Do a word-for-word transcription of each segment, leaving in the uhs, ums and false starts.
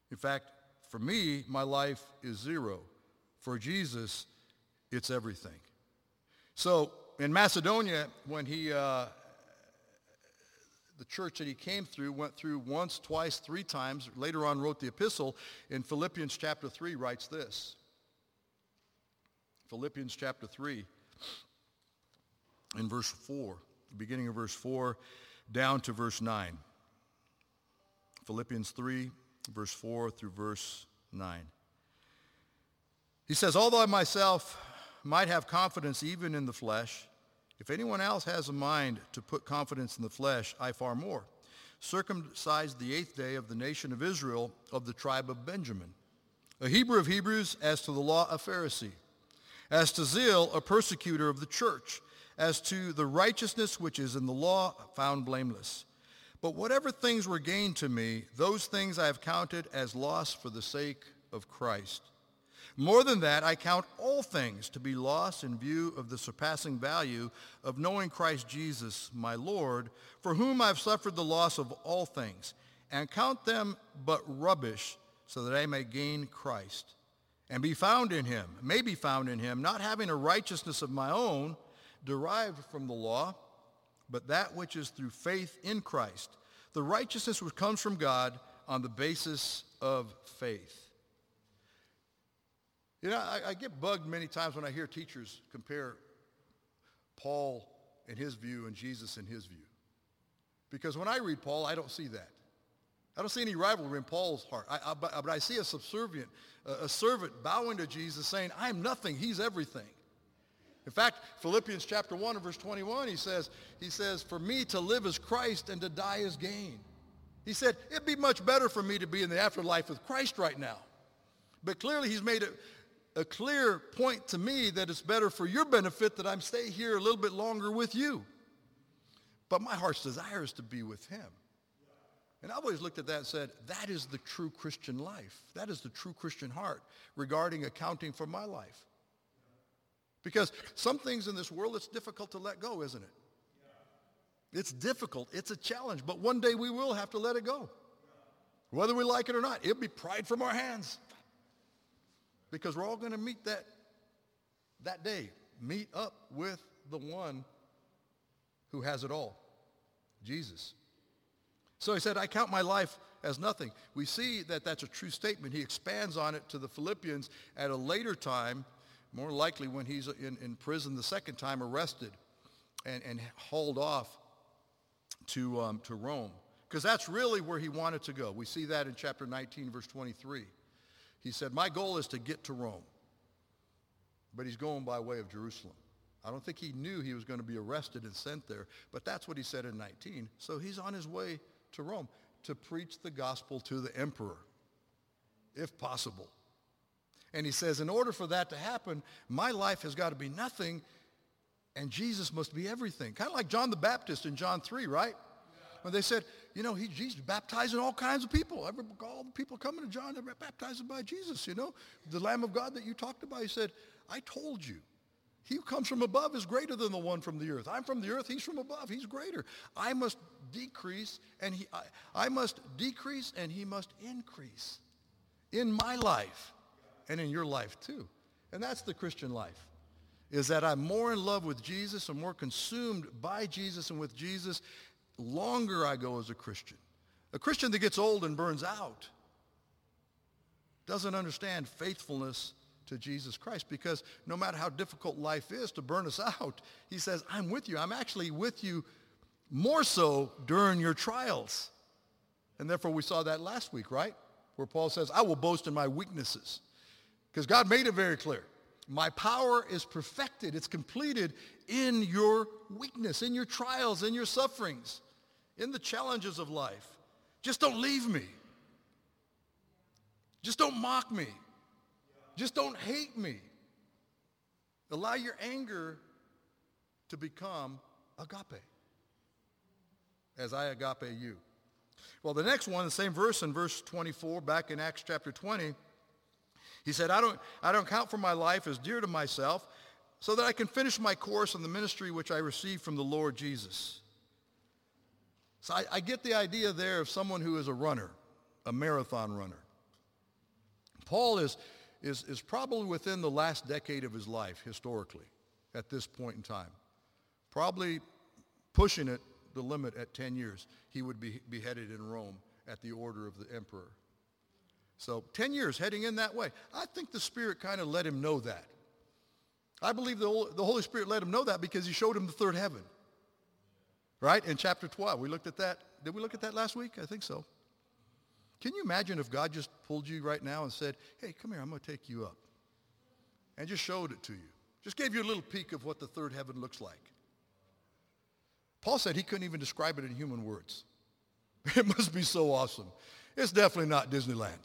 In fact, for me, my life is zero. For Jesus, it's everything. So in Macedonia, when he, uh, the church that he came through, went through once, twice, three times, later on wrote the epistle, in Philippians chapter three writes this. Philippians chapter three, in verse four, beginning of verse four, down to verse nine. Philippians three, verse four through verse nine. He says, although I myself might have confidence even in the flesh, if anyone else has a mind to put confidence in the flesh, I far more. Circumcised the eighth day of the nation of Israel, of the tribe of Benjamin. A Hebrew of Hebrews, as to the law, a Pharisee. As to zeal, a persecutor of the church. As to the righteousness which is in the law, found blameless. But whatever things were gained to me, those things I have counted as loss for the sake of Christ. More than that, I count all things to be lost in view of the surpassing value of knowing Christ Jesus, my Lord, for whom I have suffered the loss of all things, and count them but rubbish, so that I may gain Christ, and be found in him, may be found in him, not having a righteousness of my own, derived from the law, but that which is through faith in Christ, the righteousness which comes from God on the basis of faith. You know, I, I get bugged many times when I hear teachers compare Paul and his view and Jesus and his view. Because when I read Paul, I don't see that. I don't see any rivalry in Paul's heart. I, I, but, but I see a subservient, a, a servant bowing to Jesus saying, I am nothing, he's everything. In fact, Philippians chapter one and verse twenty-one, he says, he says, for me to live is Christ and to die is gain. He said, it'd be much better for me to be in the afterlife with Christ right now. But clearly he's made it a clear point to me that it's better for your benefit that I'm stay here a little bit longer with you. But my heart's desire is to be with him. And I've always looked at that and said, that is the true Christian life. That is the true Christian heart regarding accounting for my life. Because some things in this world, it's difficult to let go, isn't it? It's difficult. It's a challenge. But one day we will have to let it go. Whether we like it or not, it'll be pried from our hands. Because we're all going to meet that, that day, meet up with the one who has it all, Jesus. So he said, I count my life as nothing. We see that that's a true statement. He expands on it to the Philippians at a later time, more likely when he's in, in prison the second time, arrested and, and hauled off to, um, to Rome. Because that's really where he wanted to go. We see that in chapter nineteen, verse twenty-three. He said, my goal is to get to Rome. But he's going by way of Jerusalem. I don't think he knew he was going to be arrested and sent there, but that's what he said in nineteen. So he's on his way to Rome to preach the gospel to the emperor, if possible. And he says, in order for that to happen, my life has got to be nothing, and Jesus must be everything. Kind of like John the Baptist in John three, right? When they said, you know, he, Jesus baptizing all kinds of people. Every, all the people coming to John, they're baptized by Jesus, you know. The Lamb of God that you talked about, he said, I told you. He who comes from above is greater than the one from the earth. I'm from the earth, he's from above, he's greater. I must decrease, and he, I, I must decrease, and he must increase in my life and in your life too. And that's the Christian life, is that I'm more in love with Jesus and more consumed by Jesus and with Jesus longer I go as a Christian. A Christian that gets old and burns out doesn't understand faithfulness to Jesus Christ, because no matter how difficult life is to burn us out, he says, I'm with you. I'm actually with you more so during your trials. And therefore we saw that last week, right? Where Paul says, I will boast in my weaknesses. Because God made it very clear. My power is perfected. It's completed in your weakness, in your trials, in your sufferings, in the challenges of life. Just don't leave me. Just don't mock me. Just don't hate me. Allow your anger to become agape, as I agape you. Well, the next one, the same verse in verse twenty-four, back in Acts chapter twenty, he said, I don't, I don't count for my life as dear to myself, so that I can finish my course in the ministry which I received from the Lord Jesus. So I, I get the idea there of someone who is a runner, a marathon runner. Paul is, is, is probably within the last decade of his life, historically, at this point in time. Probably pushing it, the limit at ten years. He would be beheaded in Rome at the order of the emperor. So ten years heading in that way. I think the Spirit kind of let him know that. I believe the, the Holy Spirit let him know that because he showed him the third heaven. Right? In chapter twelve. We looked at that. Did we look at that last week? I think so. Can you imagine if God just pulled you right now and said, hey, come here, I'm going to take you up. And just showed it to you. Just gave you a little peek of what the third heaven looks like. Paul said he couldn't even describe it in human words. It must be so awesome. It's definitely not Disneyland.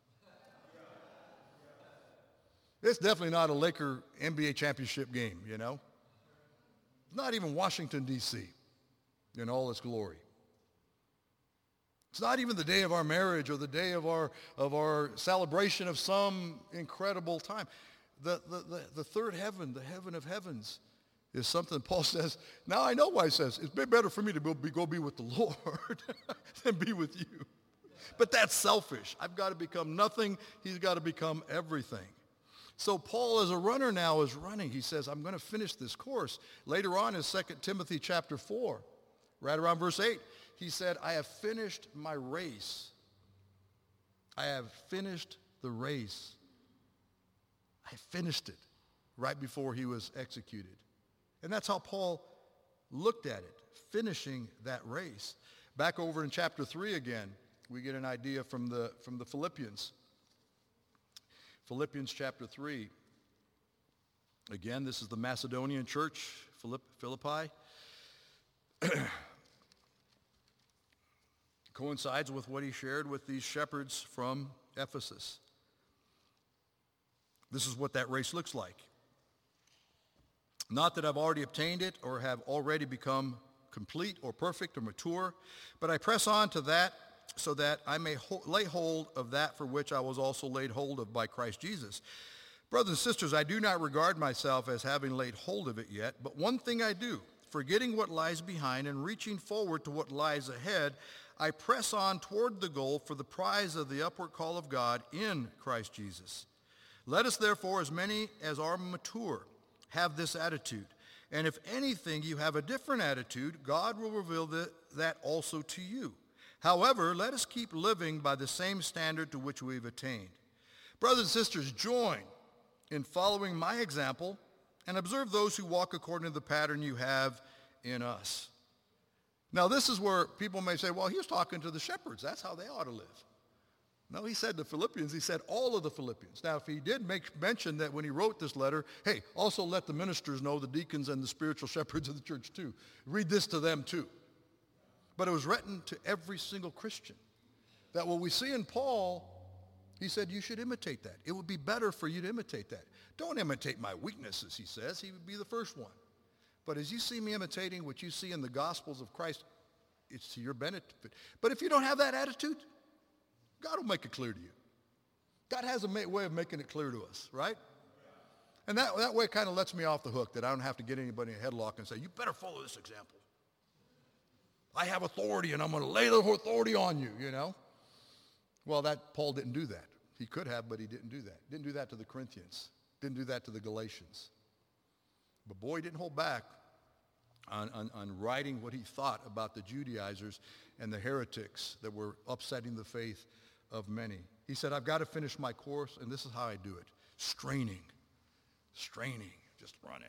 It's definitely not a Laker N B A championship game, you know. It's not even Washington, D C in all its glory. It's not even the day of our marriage or the day of our, of our celebration of some incredible time. The, the, the, the third heaven, the heaven of heavens, is something Paul says, now I know why he says, it's been better for me to go be, go be with the Lord than be with you. But that's selfish. I've got to become nothing. He's got to become everything. So Paul, as a runner now, is running. He says, I'm going to finish this course. Later on in Second Timothy chapter four, right around verse eight, he said, I have finished my race. I have finished the race. I finished it right before he was executed. And that's how Paul looked at it, finishing that race. Back over in chapter three again, we get an idea from the, from the Philippians. Philippians chapter three. Again, this is the Macedonian church, Philippi. Coincides with what he shared with these shepherds from Ephesus. This is what that race looks like. Not that I've already obtained it or have already become complete or perfect or mature, but I press on to that so that I may ho- lay hold of that for which I was also laid hold of by Christ Jesus. Brothers and sisters, I do not regard myself as having laid hold of it yet, but one thing I do, forgetting what lies behind and reaching forward to what lies ahead, I press on toward the goal for the prize of the upward call of God in Christ Jesus. Let us therefore, as many as are mature, have this attitude. And if anything you have a different attitude, God will reveal the, that also to you. However, let us keep living by the same standard to which we've attained. Brothers and sisters, join in following my example and observe those who walk according to the pattern you have in us. Now, this is where people may say, well, he was talking to the shepherds. That's how they ought to live. No, he said the Philippians. He said all of the Philippians. Now, if he did make mention that when he wrote this letter, hey, also let the ministers know, the deacons and the spiritual shepherds of the church too. Read this to them too. But it was written to every single Christian. That what we see in Paul, he said you should imitate that. It would be better for you to imitate that. Don't imitate my weaknesses, he says. He would be the first one. But as you see me imitating what you see in the Gospels of Christ, it's to your benefit. But if you don't have that attitude, God will make it clear to you. God has a way of making it clear to us, right? And that, that way kind of lets me off the hook, that I don't have to get anybody in a headlock and say, you better follow this example. I have authority and I'm going to lay the authority on you, you know. Well, that Paul didn't do that. He could have, but he didn't do that. Didn't do that to the Corinthians. Didn't do that to the Galatians. But boy, he didn't hold back on, on, on writing what he thought about the Judaizers and the heretics that were upsetting the faith of many. He said, I've got to finish my course, and this is how I do it. Straining, straining, just running.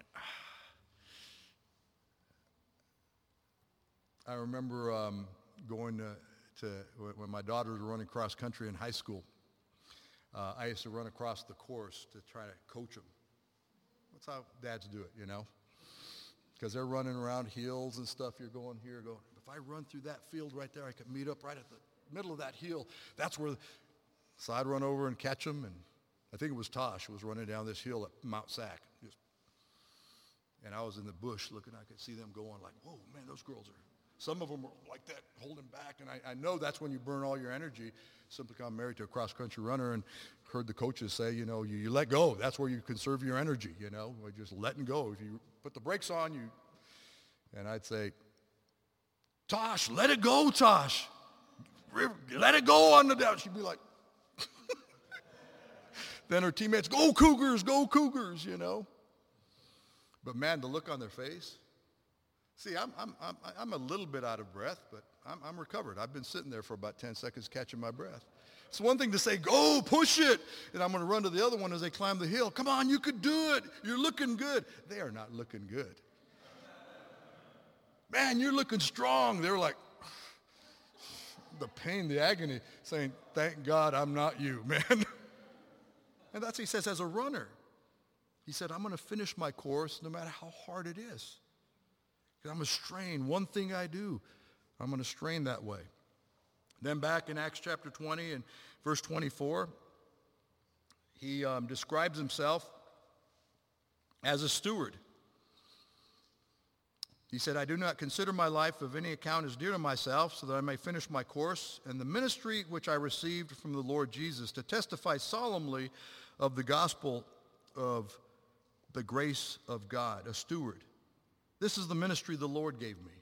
I remember um, going to, to, when my daughters were running cross country in high school, uh, I used to run across the course to try to coach them. That's how dads do it, you know, because they're running around hills and stuff. You're going here, going, if I run through that field right there, I could meet up right at the middle of that hill. That's where, so I'd run over and catch them, and I think it was Tosh who was running down this hill at Mount Sac. Just, and I was in the bush looking, I could see them going like, whoa, man, those girls are, some of them are like that, holding back, and I, I know that's when you burn all your energy. Simply because I'm married to a cross-country runner and heard the coaches say, you know, you, you let go. That's where you conserve your energy, you know, by just letting go. If you put the brakes on, you, and I'd say, Tosh, let it go, Tosh. Let it go on the down. She'd be like, then her teammates, go Cougars, go Cougars, you know. But man, the look on their face. See, I'm, I'm, I'm, I'm a little bit out of breath, but I'm, I'm recovered. I've been sitting there for about ten seconds catching my breath. It's one thing to say, go, push it. And I'm going to run to the other one as they climb the hill. Come on, you could do it. You're looking good. They are not looking good. Man, you're looking strong. They're like, the pain, the agony, saying, thank God I'm not you, man. And that's what he says as a runner. He said, I'm going to finish my course no matter how hard it is. I'm going to strain. One thing I do, I'm going to strain that way. Then back in Acts chapter twenty and verse twenty-four, he um, describes himself as a steward. He said, I do not consider my life of any account as dear to myself, so that I may finish my course and the ministry which I received from the Lord Jesus, to testify solemnly of the gospel of the grace of God, a steward. This is the ministry the Lord gave me.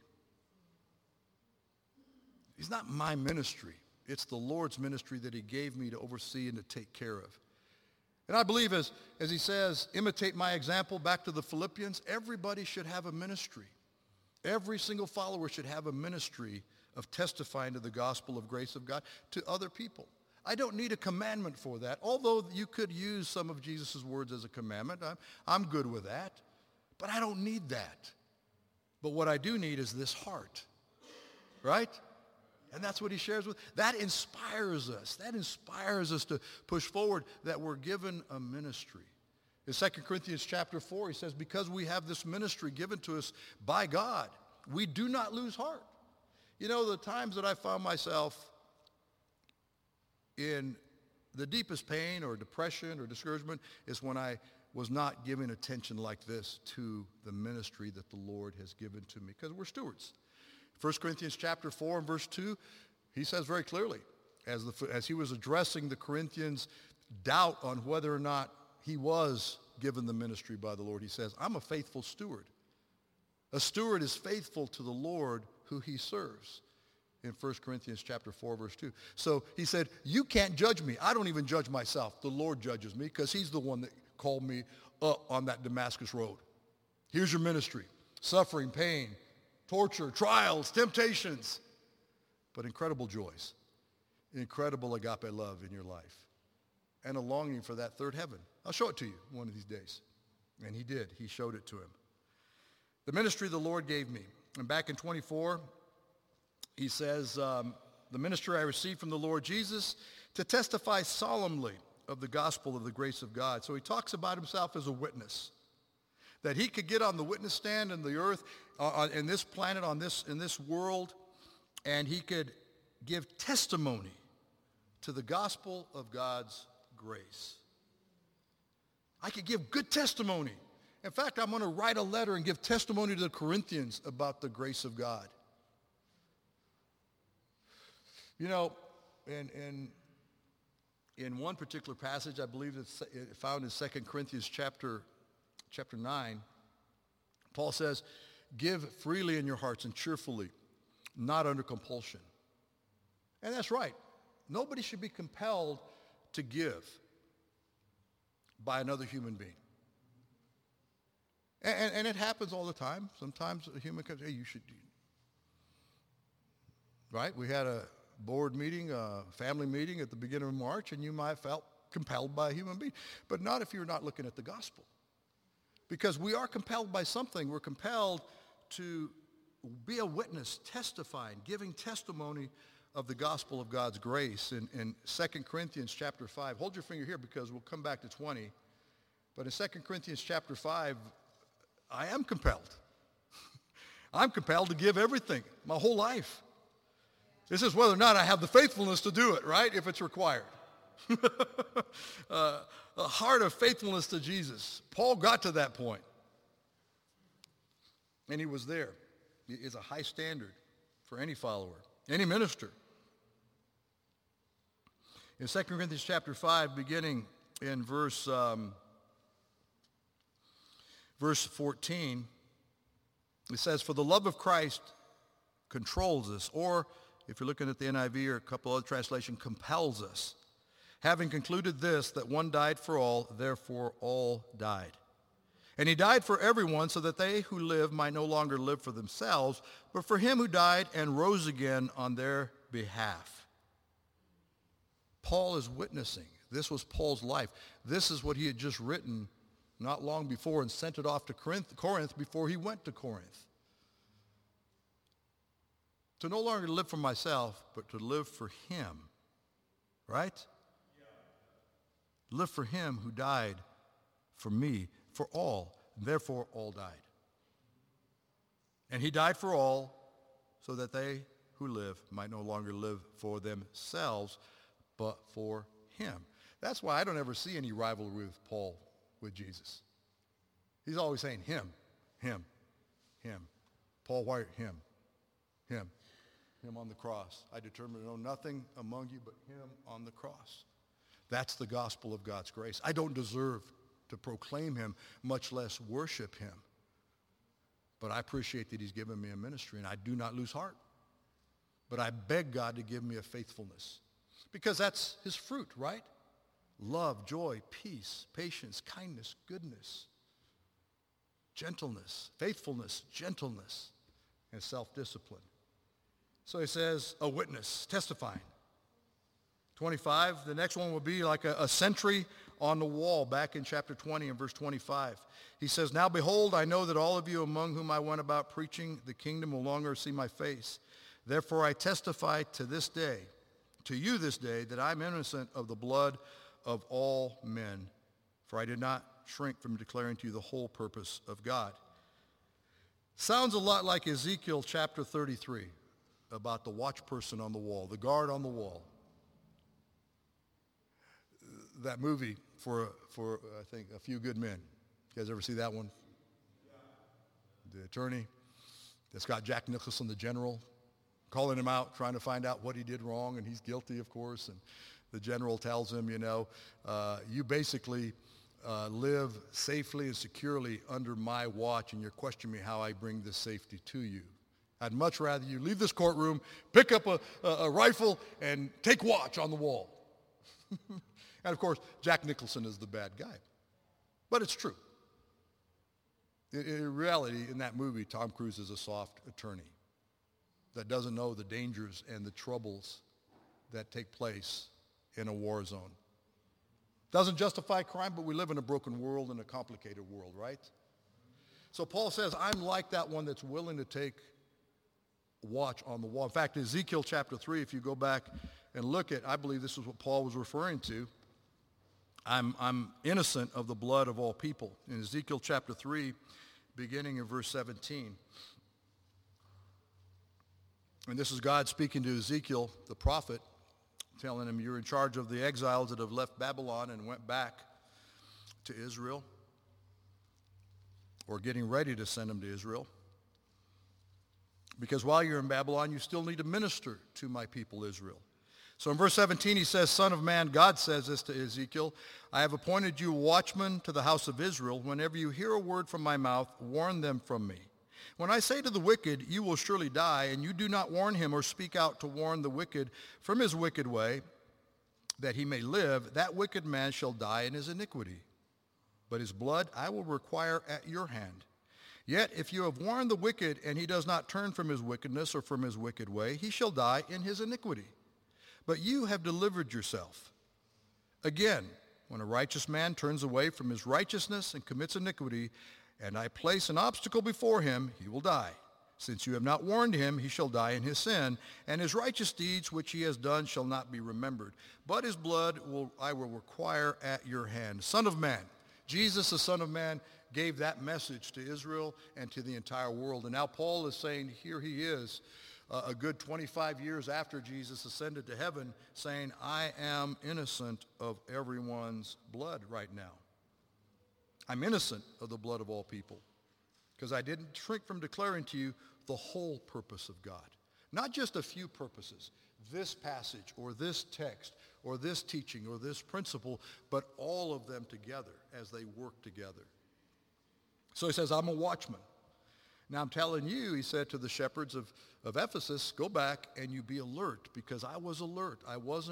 It's not my ministry. It's the Lord's ministry that he gave me to oversee and to take care of. And I believe as, as he says, imitate my example, back to the Philippians, everybody should have a ministry. Every single follower should have a ministry of testifying to the gospel of grace of God to other people. I don't need a commandment for that, although you could use some of Jesus' words as a commandment. I'm, I'm good with that, but I don't need that. But what I do need is this heart, right? And that's what he shares with. That inspires us. That inspires us to push forward, that we're given a ministry. In Second Corinthians chapter four, he says, because we have this ministry given to us by God, we do not lose heart. You know, the times that I found myself in the deepest pain or depression or discouragement is when I was not giving attention like this to the ministry that the Lord has given to me, because we're stewards. First Corinthians chapter four and verse two, he says very clearly, as, the, as he was addressing the Corinthians' doubt on whether or not he was given the ministry by the Lord, he says, I'm a faithful steward. A steward is faithful to the Lord who he serves, in First Corinthians chapter four, verse two. So he said, you can't judge me. I don't even judge myself. The Lord judges me, because he's the one that called me up on that Damascus road. Here's your ministry: suffering, pain, torture, trials, temptations, but incredible joys, incredible agape love in your life, and a longing for that third heaven. I'll show it to you one of these days. And he did. He showed it to him. The ministry the Lord gave me. And back in twenty-four, he says, um, the ministry I received from the Lord Jesus, to testify solemnly of the gospel of the grace of God. So he talks about himself as a witness, that he could get on the witness stand in the earth, uh, in this planet, on this, in this world, and he could give testimony to the gospel of God's grace. I could give good testimony. In fact, I'm going to write a letter and give testimony to the Corinthians about the grace of God. You know, in, in, in one particular passage, I believe it's found in Second Corinthians chapter, chapter nine, Paul says, give freely in your hearts and cheerfully, not under compulsion. And that's right. Nobody should be compelled to give by another human being. And, and, and it happens all the time. Sometimes a human comes, hey, you should do. Right? We had a board meeting, a family meeting at the beginning of March, and you might have felt compelled by a human being. But not if you're not looking at the gospel. Because we are compelled by something. We're compelled to be a witness, testifying, giving testimony of the gospel of God's grace. In, in Second Corinthians chapter five, hold your finger here because we'll come back to twenty. But in Second Corinthians chapter five, I am compelled. I'm compelled to give everything, my whole life. This is whether or not I have the faithfulness to do it, right, if it's required. uh, a heart of faithfulness to Jesus. Paul got to that point. And he was there. It is a high standard for any follower, any minister. In Second Corinthians chapter five, beginning in verse, um, verse fourteen, it says, for the love of Christ controls us, or if you're looking at the N I V or a couple other translations, compels us. having concluded this, that one died for all, therefore all died. And he died for everyone, so that they who live might no longer live for themselves, but for him who died and rose again on their behalf. Paul is witnessing. This was Paul's life. This is what he had just written not long before and sent it off to Corinth, Corinth before he went to Corinth. To no longer live for myself, but to live for him. Right? Yeah. Live for him who died for me, for all, and therefore all died. And he died for all, so that they who live might no longer live for themselves, but for him. That's why I don't ever see any rivalry with Paul with Jesus. He's always saying him, him, him. Paul White, him, him, him on the cross. I determined to know nothing among you but him on the cross. That's the gospel of God's grace. I don't deserve to proclaim him, much less worship him. But I appreciate that he's given me a ministry, and I do not lose heart. But I beg God to give me a faithfulness, because that's his fruit, right? Love, joy, peace, patience, kindness, goodness, gentleness, faithfulness, gentleness, and self-discipline. So he says, a witness, testifying. twenty-five, the next one will be like a, a sentry on the wall back in chapter twenty and verse twenty-five. He says, now behold, I know that all of you among whom I went about preaching the kingdom will longer see my face. Therefore I testify to this day, to you this day, that I'm innocent of the blood of all men, for I did not shrink from declaring to you the whole purpose of God. Sounds a lot like Ezekiel chapter thirty-three, about the watch person on the wall, the guard on the wall. That movie for, for I think, A Few Good Men. You guys ever see that one? The attorney that's got Jack Nicholson, the general, calling him out, trying to find out what he did wrong, and he's guilty, of course, and the general tells him, you know, uh, you basically uh, live safely and securely under my watch, and you're questioning me how I bring this safety to you. I'd much rather you leave this courtroom, pick up a, a, a rifle, and take watch on the wall. And, of course, Jack Nicholson is the bad guy. But it's true. In, in reality, in that movie, Tom Cruise is a soft attorney that doesn't know the dangers and the troubles that take place in a war zone. Doesn't justify crime, but we live in a broken world and a complicated world, right? So Paul says, I'm like that one that's willing to take watch on the wall. In fact, Ezekiel chapter three, if you go back and look at, I believe this is what Paul was referring to. I'm, I'm innocent of the blood of all people. In Ezekiel chapter three, beginning in verse seventeen. And this is God speaking to Ezekiel, the prophet, telling him, you're in charge of the exiles that have left Babylon and went back to Israel, or getting ready to send them to Israel. Because while you're in Babylon, you still need to minister to my people Israel. So in verse seventeen, he says, Son of man, God says this to Ezekiel, I have appointed you watchman to the house of Israel. Whenever you hear a word from my mouth, warn them from me. When I say to the wicked, you will surely die, and you do not warn him or speak out to warn the wicked from his wicked way, that he may live, that wicked man shall die in his iniquity. But his blood I will require at your hand. Yet if you have warned the wicked, and he does not turn from his wickedness or from his wicked way, he shall die in his iniquity. But you have delivered yourself. Again, when a righteous man turns away from his righteousness and commits iniquity, and I place an obstacle before him, he will die. Since you have not warned him, he shall die in his sin, and his righteous deeds which he has done shall not be remembered. But his blood will I will require at your hand. Son of man, Jesus, the Son of Man, gave that message to Israel and to the entire world. And now Paul is saying, here he is, uh, a good twenty-five years after Jesus ascended to heaven, saying, I am innocent of everyone's blood right now. I'm innocent of the blood of all people, because I didn't shrink from declaring to you the whole purpose of God. Not just a few purposes, this passage or this text or this teaching or this principle, but all of them together as they work together. So he says, I'm a watchman. Now I'm telling you, he said to the shepherds of, of Ephesus, go back and you be alert, because I was alert. I wasn't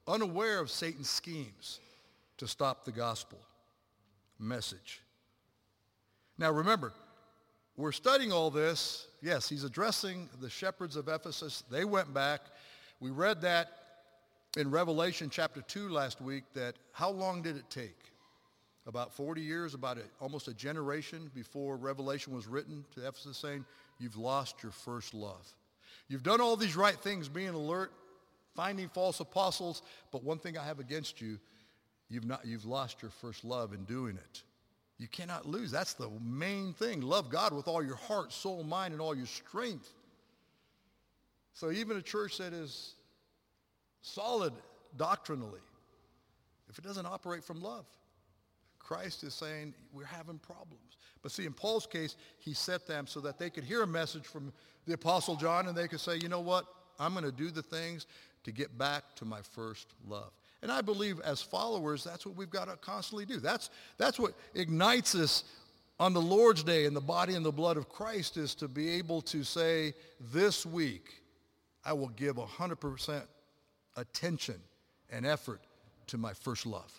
unaware of Satan's schemes to stop the gospel message. Now remember, we're studying all this. Yes, he's addressing the shepherds of Ephesus. They went back. We read that in Revelation chapter two last week, that how long did it take? About forty years, about a, almost a generation before Revelation was written to Ephesus, saying, you've lost your first love. You've done all these right things, being alert, finding false apostles, but one thing I have against you, you've not, you've lost your first love in doing it. You cannot lose. That's the main thing. Love God with all your heart, soul, mind, and all your strength. So even a church that is solid doctrinally, if it doesn't operate from love, Christ is saying we're having problems. But see, in Paul's case, he set them so that they could hear a message from the Apostle John and they could say, you know what? I'm going to do the things to get back to my first love. And I believe as followers, that's what we've got to constantly do. That's, that's what ignites us on the Lord's Day in the body and the blood of Christ, is to be able to say, this week, I will give one hundred percent attention and effort to my first love.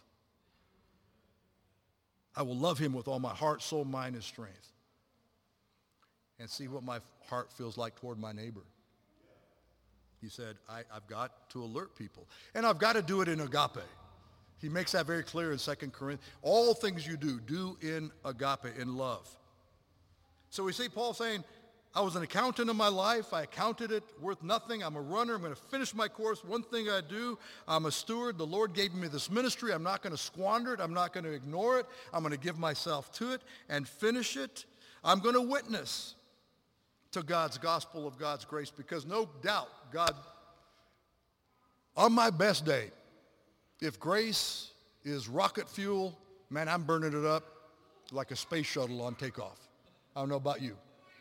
I will love him with all my heart, soul, mind, and strength. And see what my heart feels like toward my neighbor. He said, I, I've got to alert people. And I've got to do it in agape. He makes that very clear in Second Corinthians. All things you do, do in agape, in love. So we see Paul saying, I was an accountant in my life. I accounted it worth nothing. I'm a runner. I'm going to finish my course. One thing I do, I'm a steward. The Lord gave me this ministry. I'm not going to squander it. I'm not going to ignore it. I'm going to give myself to it and finish it. I'm going to witness to God's gospel of God's grace, because no doubt God, on my best day, if grace is rocket fuel, man, I'm burning it up like a space shuttle on takeoff. I don't know about you.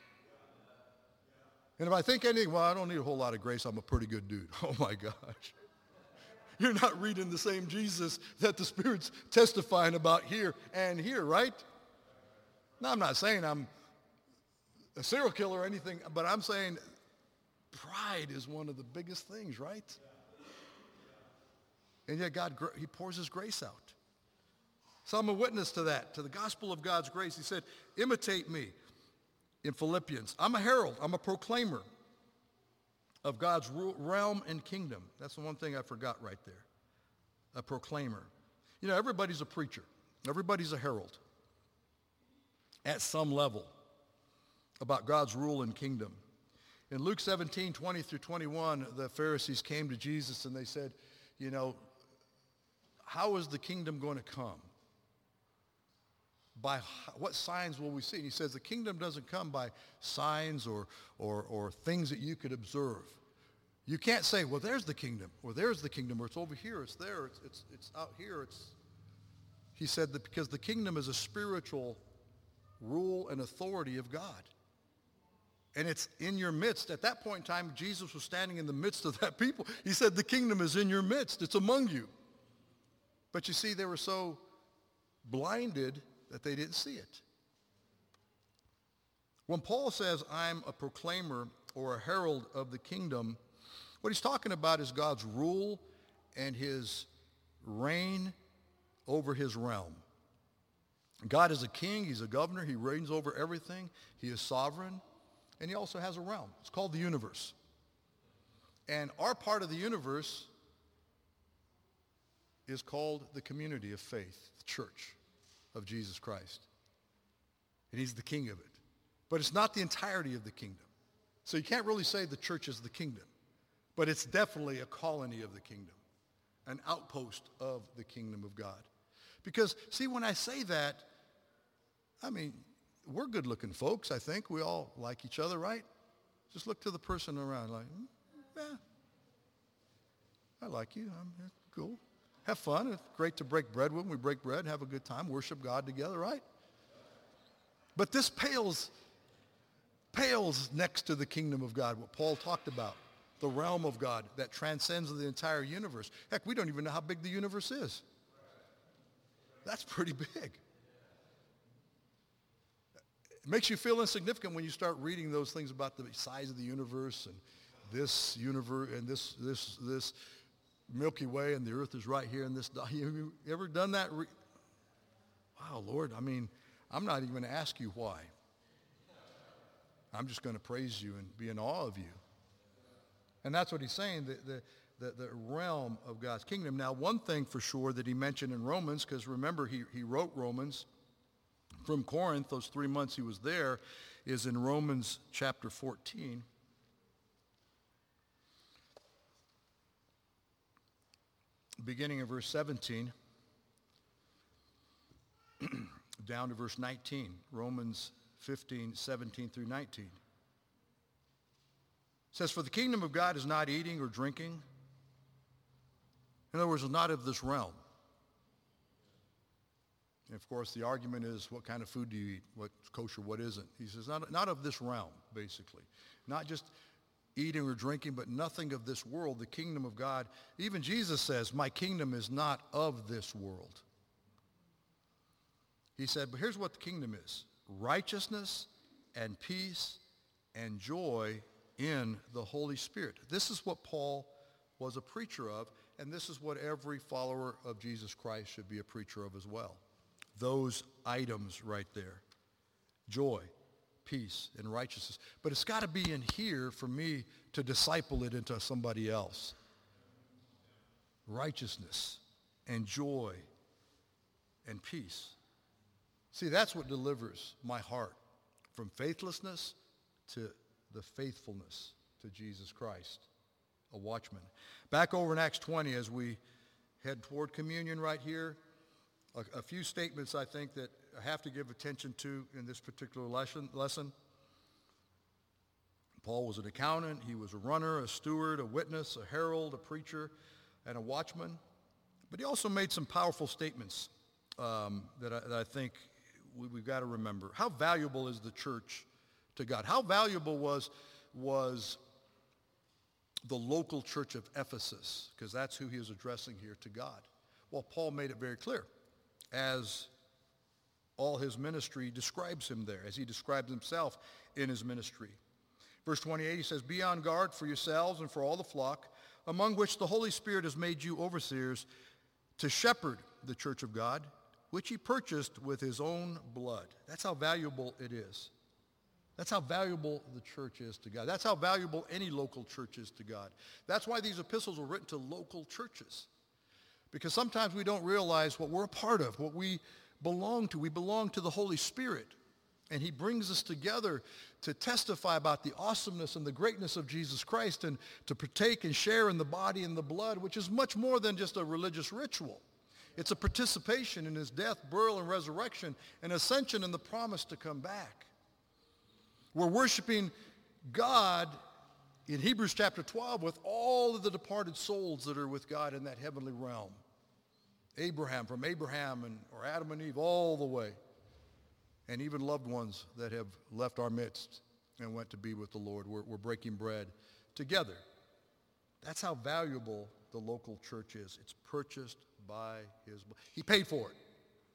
And if I think anything, well, I don't need a whole lot of grace. I'm a pretty good dude. Oh, my gosh. You're not reading the same Jesus that the Spirit's testifying about here and here, right? Now, I'm not saying I'm a serial killer or anything, but I'm saying pride is one of the biggest things, right? And yet God, he pours his grace out. So I'm a witness to that, to the gospel of God's grace. He said, imitate me. In Philippians, I'm a herald, I'm a proclaimer of God's realm and kingdom. That's the one thing I forgot right there, a proclaimer. You know, everybody's a preacher. Everybody's a herald at some level about God's rule and kingdom. In Luke seventeen, twenty through twenty-one, the Pharisees came to Jesus and they said, you know, how is the kingdom going to come? By what signs will we see? And he says the kingdom doesn't come by signs or, or, or things that you could observe. You can't say, well, there's the kingdom, or there's the kingdom, or it's over here, it's there, it's, it's, it's out here. It's. He said that because the kingdom is a spiritual rule and authority of God. And it's in your midst. At that point in time, Jesus was standing in the midst of that people. He said the kingdom is in your midst. It's among you. But you see, they were so blinded that they didn't see it. When Paul says, I'm a proclaimer or a herald of the kingdom, what he's talking about is God's rule and his reign over his realm. God is a king. He's a governor. He reigns over everything. He is sovereign. And he also has a realm. It's called the universe. And our part of the universe is called the community of faith, the church of Jesus Christ. And he's the king of it. But it's not the entirety of the kingdom. So you can't really say the church is the kingdom. But it's definitely a colony of the kingdom, an outpost of the kingdom of God. Because, see, when I say that, I mean, we're good-looking folks, I think. We all like each other, right? Just look to the person around like, mm, yeah, I like you. I'm yeah, cool. Have fun. It's great to break bread with them. We break bread, have a good time, worship God together, right? But this pales, pales next to the kingdom of God, what Paul talked about, the realm of God that transcends the entire universe. Heck, we don't even know how big the universe is. That's pretty big. It makes you feel insignificant when you start reading those things about the size of the universe and this universe and this, this, this Milky Way and the earth is right here in this dot. You ever done that? Re- wow, Lord, I mean, I'm not even going to ask you why. I'm just going to praise you and be in awe of you. And that's what he's saying, the, the, the, the realm of God's kingdom. Now, one thing for sure that he mentioned in Romans, because remember, he, he wrote Romans from Corinth, those three months he was there, is in Romans chapter fourteen. Beginning of verse seventeen, down to verse nineteen, Romans fifteen, seventeen through nineteen. It says, for the kingdom of God is not eating or drinking. In other words, it's not of this realm. And of course, the argument is, what kind of food do you eat? What's kosher, what isn't? He says, not, not of this realm, basically. Not just eating or drinking, but nothing of this world, the kingdom of God. Even Jesus says, my kingdom is not of this world. He said, but here's what the kingdom is. Righteousness and peace and joy in the Holy Spirit. This is what Paul was a preacher of, and this is what every follower of Jesus Christ should be a preacher of as well. Those items right there. Joy, peace, and righteousness. But it's got to be in here for me to disciple it into somebody else. Righteousness and joy and peace. See, that's what delivers my heart from faithlessness to the faithfulness to Jesus Christ, a watchman. Back over in Acts twenty, as we head toward communion right here, a, a few statements I think that I have to give attention to in this particular lesson. lesson. Paul was an accountant, he was a runner, a steward, a witness, a herald, a preacher, and a watchman. But he also made some powerful statements um, that, I, that I think we, we've got to remember. How valuable is the church to God? How valuable was, was the local church of Ephesus? Because that's who he is addressing here, to God. Well, Paul made it very clear, as all his ministry describes him there, as he describes himself in his ministry. Verse twenty-eight, he says, be on guard for yourselves and for all the flock, among which the Holy Spirit has made you overseers, to shepherd the church of God, which he purchased with his own blood. That's how valuable it is. That's how valuable the church is to God. That's how valuable any local church is to God. That's why these epistles were written to local churches. Because sometimes we don't realize what we're a part of, what we belong to. We belong to the Holy Spirit. And he brings us together to testify about the awesomeness and the greatness of Jesus Christ, and to partake and share in the body and the blood, which is much more than just a religious ritual. It's a participation in his death, burial, and resurrection, and ascension and the promise to come back. We're worshiping God in Hebrews chapter twelve with all of the departed souls that are with God in that heavenly realm. Abraham, from Abraham and or Adam and Eve, all the way. And even loved ones that have left our midst and went to be with the Lord. We're, we're breaking bread together. That's how valuable the local church is. It's purchased by his blood. He paid for it.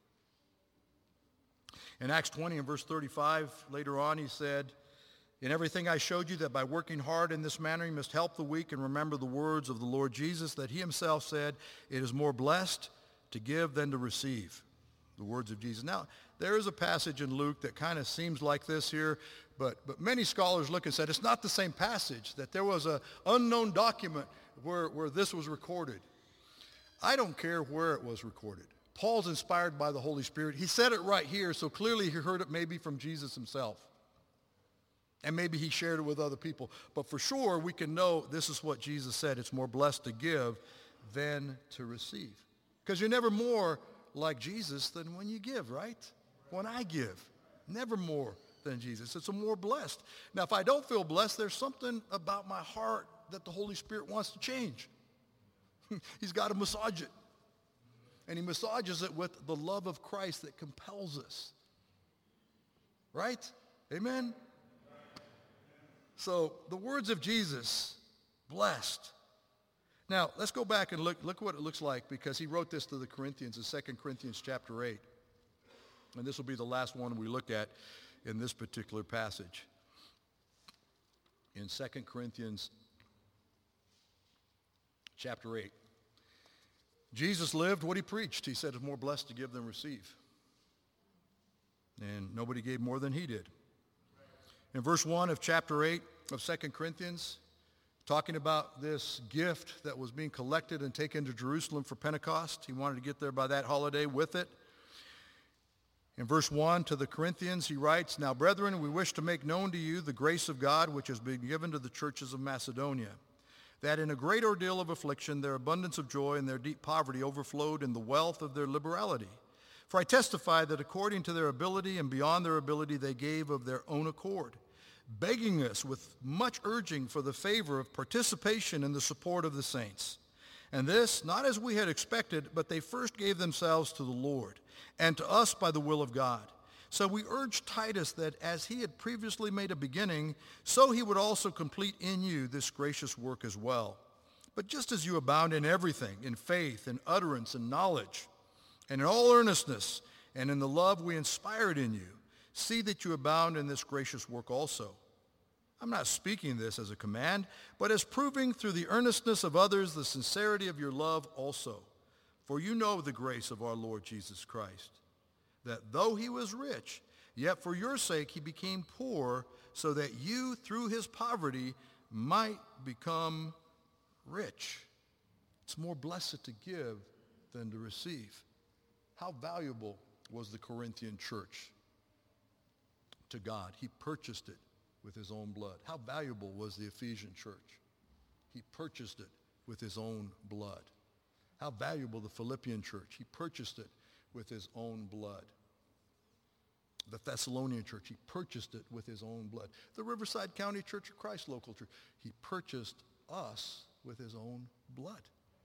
In Acts twenty and verse thirty-five, later on, he said, in everything I showed you that by working hard in this manner you must help the weak, and remember the words of the Lord Jesus, that he himself said, it is more blessed to give than to receive. The words of Jesus. Now, there is a passage in Luke that kind of seems like this here, but, but many scholars look and said it's not the same passage, that there was an unknown document where, where this was recorded. I don't care where it was recorded. Paul's inspired by the Holy Spirit. He said it right here, so clearly he heard it maybe from Jesus himself. And maybe he shared it with other people. But for sure, we can know this is what Jesus said. It's more blessed to give than to receive. Because you're never more like Jesus than when you give, right? When I give. Never more than Jesus. It's a more blessed. Now, if I don't feel blessed, there's something about my heart that the Holy Spirit wants to change. He's got to massage it. And he massages it with the love of Christ that compels us. Right? Amen? So the words of Jesus, blessed. Now, let's go back and look, look what it looks like, because he wrote this to the Corinthians in Second Corinthians chapter eight. And this will be the last one we look at in this particular passage. In Second Corinthians chapter eight. Jesus lived what he preached. He said it's more blessed to give than receive. And nobody gave more than he did. In verse one of chapter eight of Second Corinthians, talking about this gift that was being collected and taken to Jerusalem for Pentecost. He wanted to get there by that holiday with it. In verse one to the Corinthians, he writes, "Now, brethren, we wish to make known to you the grace of God which has been given to the churches of Macedonia, that in a great ordeal of affliction their abundance of joy and their deep poverty overflowed in the wealth of their liberality. For I testify that according to their ability and beyond their ability they gave of their own accord, begging us with much urging for the favor of participation in the support of the saints. And this, not as we had expected, but they first gave themselves to the Lord, and to us by the will of God. So we urge Titus that as he had previously made a beginning, so he would also complete in you this gracious work as well. But just as you abound in everything, in faith, in utterance, and knowledge, and in all earnestness, and in the love we inspired in you, see that you abound in this gracious work also. I'm not speaking this as a command, but as proving through the earnestness of others the sincerity of your love also. For you know the grace of our Lord Jesus Christ, that though he was rich, yet for your sake he became poor, so that you through his poverty might become rich." It's more blessed to give than to receive. How valuable was the Corinthian church to God? He purchased it with his own blood. How valuable was the Ephesian church? He purchased it with his own blood. How valuable the Philippian church? He purchased it with his own blood. The Thessalonian church, he purchased it with his own blood. The Riverside County Church of Christ local church, he purchased us with his own blood.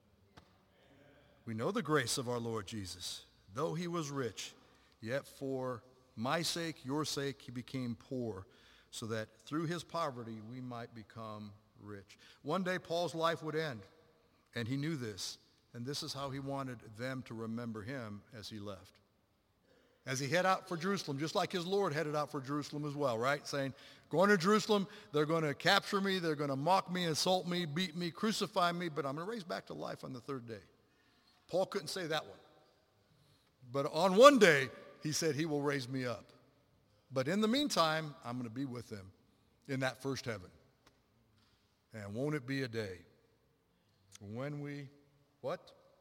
We know the grace of our Lord Jesus. Though he was rich, yet for my sake, your sake, he became poor, so that through his poverty we might become rich. One day Paul's life would end, and he knew this, and this is how he wanted them to remember him as he left. As he head out for Jerusalem, just like his Lord headed out for Jerusalem as well, right? Saying, going to Jerusalem, they're going to capture me, they're going to mock me, insult me, beat me, crucify me, but I'm going to raise back to life on the third day. Paul couldn't say that one. But on one day, he said he will raise me up. But in the meantime, I'm going to be with him in that first heaven. And won't it be a day when we, what?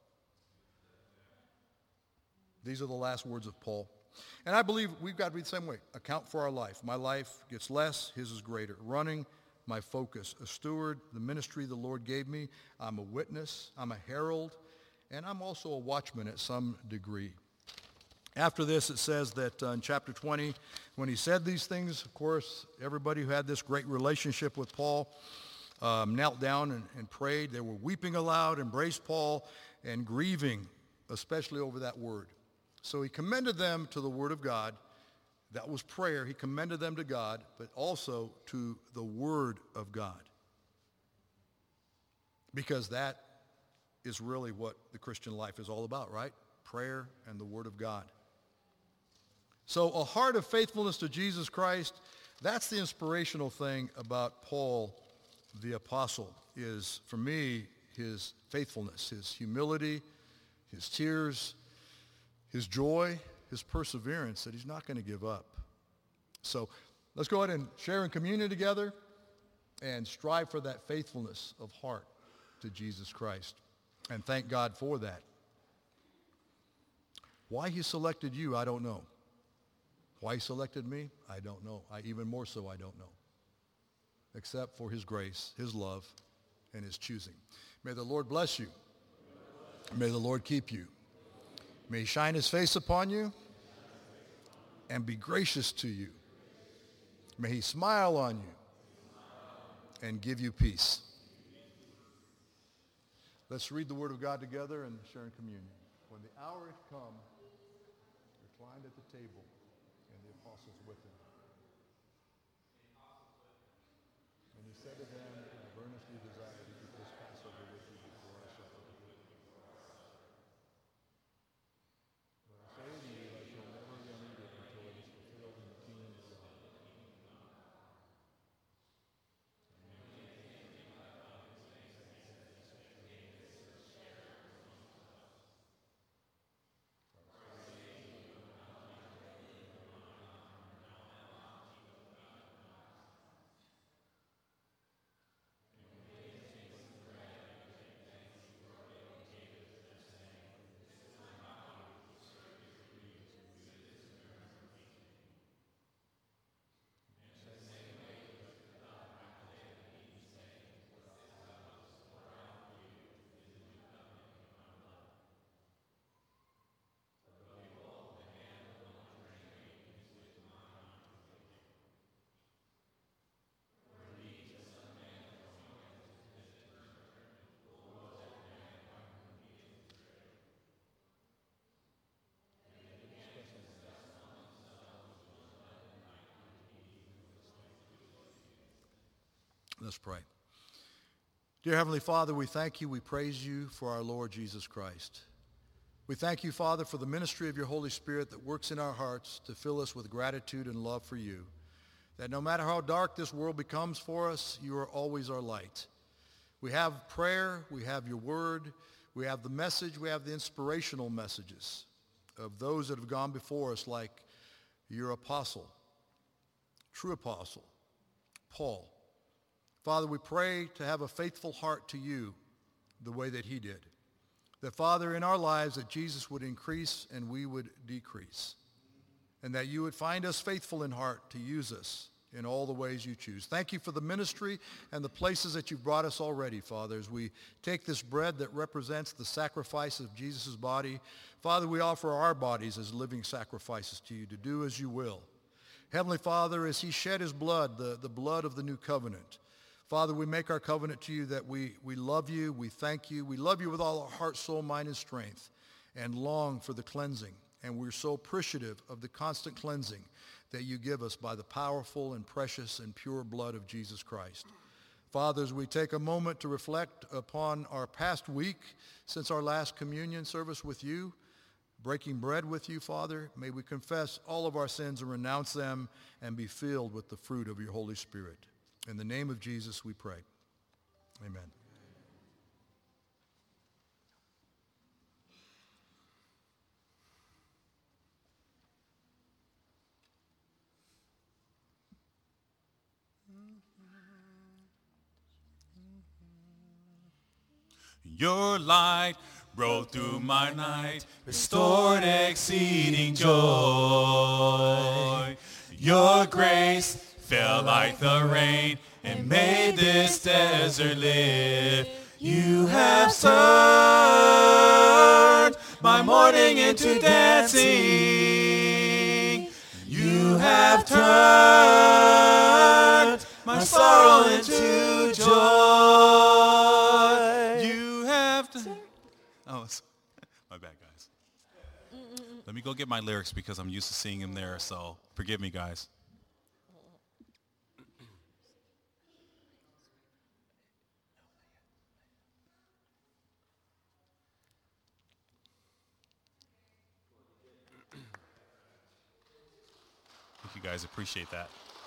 These are the last words of Paul. And I believe we've got to be the same way. Account for our life. My life gets less, his is greater. Running, my focus. A steward, the ministry the Lord gave me. I'm a witness, I'm a herald, and I'm also a watchman at some degree. After this, it says that uh, in chapter twenty, when he said these things, of course, everybody who had this great relationship with Paul um, knelt down and, and prayed. They were weeping aloud, embraced Paul, and grieving, especially over that word. So he commended them to the word of God. That was prayer. He commended them to God, but also to the word of God. Because that is really what the Christian life is all about, right? Prayer and the word of God. So a heart of faithfulness to Jesus Christ, that's the inspirational thing about Paul the apostle, is for me his faithfulness, his humility, his tears, his joy, his perseverance, that he's not going to give up. So let's go ahead and share in communion together and strive for that faithfulness of heart to Jesus Christ. And thank God for that. Why he selected you, I don't know. Why he selected me, I don't know. I, even more so, I don't know. Except for his grace, his love, and his choosing. May the Lord bless you. May the Lord keep you. May he shine his face upon you and be gracious to you. May he smile on you and give you peace. Let's read the word of God together and share in communion. When the hour had come, reclined at the table, and the apostles with him. And he said to them, I have earnestly desired to keep this Passover with you before I suffer. But I say to you, I shall never again eat it until it is fulfilled in the kingdom of God. Let's pray. Dear Heavenly Father, we thank you, we praise you for our Lord Jesus Christ. We thank you, Father, for the ministry of your Holy Spirit that works in our hearts to fill us with gratitude and love for you, that no matter how dark this world becomes for us, you are always our light. We have prayer, we have your word, we have the message, we have the inspirational messages of those that have gone before us, like your apostle, true apostle, Paul. Father, we pray to have a faithful heart to you the way that he did. That, Father, in our lives, that Jesus would increase and we would decrease. And that you would find us faithful in heart to use us in all the ways you choose. Thank you for the ministry and the places that you've brought us already, Father, as we take this bread that represents the sacrifice of Jesus' body. Father, we offer our bodies as living sacrifices to you to do as you will. Heavenly Father, as he shed his blood, the, the blood of the new covenant, Father, we make our covenant to you that we, we love you, we thank you, we love you with all our heart, soul, mind, and strength, and long for the cleansing. And we're so appreciative of the constant cleansing that you give us by the powerful and precious and pure blood of Jesus Christ. Father, as we take a moment to reflect upon our past week since our last communion service with you, breaking bread with you, Father, may we confess all of our sins and renounce them and be filled with the fruit of your Holy Spirit. In the name of Jesus we pray. Amen. Your light broke through my night, restored exceeding joy. Your grace fell like the rain and made this desert live. You have turned my mourning into dancing. You have turned my sorrow into joy. You have turned. Oh, my bad, guys. Let me go get my lyrics because I'm used to seeing them there, so forgive me, guys. Thank you, guys. Appreciate that.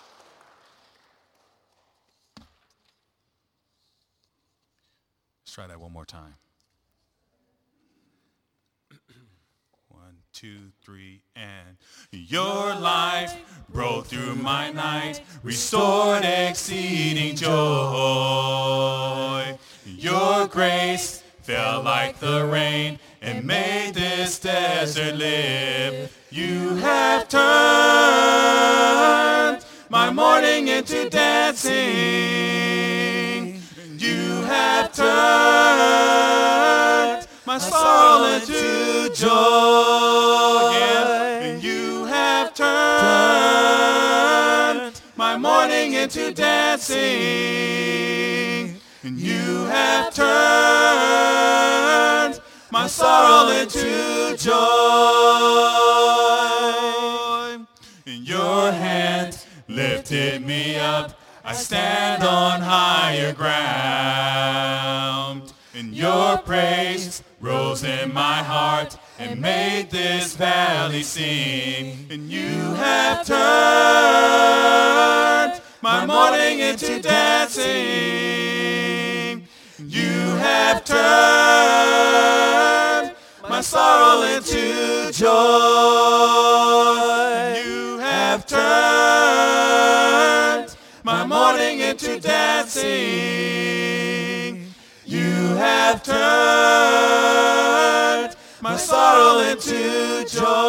Let's try that one more time. One, two, three, and your light broke through my night, restored exceeding joy. Your grace fell like the rain and made this desert live. You have turned my mourning into dancing. You have turned my sorrow into joy. And you have turned my mourning into dancing. And you have turned my sorrow into joy. And your hand lifted me up. I stand on higher ground. And your praise rose in my heart and made this valley sing. And you have turned my mourning into dancing. You have turned my sorrow into joy. You have turned my mourning into dancing. You have turned my sorrow into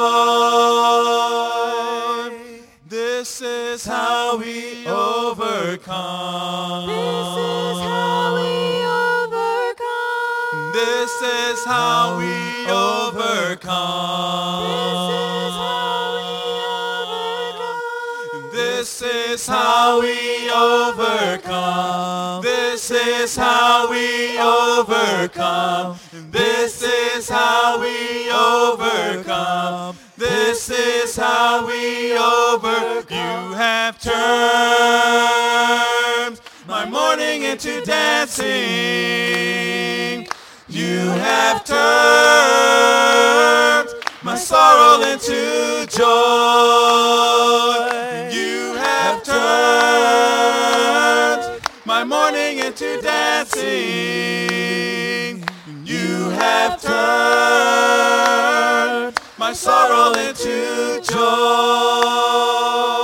joy. This is how we overcome. This is how we overcome. This is how we overcome. This is how we overcome. This is how we overcome. This is how we overcome. This is how we overcome. You have turned my mourning morning into dancing. You have turned my sorrow into joy. You have turned my morning into dancing. You have turned my sorrow into joy.